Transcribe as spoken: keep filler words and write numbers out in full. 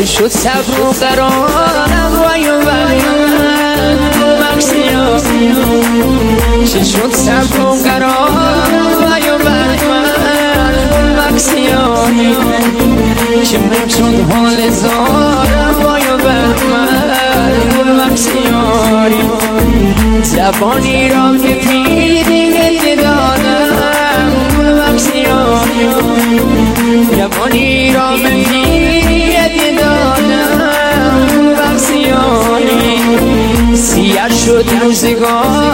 چه شد صبر و قرارم وای و وای مکسیا چه شد صبر و قرارم وای و وای مکسیا چه من شد حال زارم وای و وای مکسیا زبانی را که پیری دادم مکسیا زبانی را به پیری دادم مکسیا سیاه شد روزگار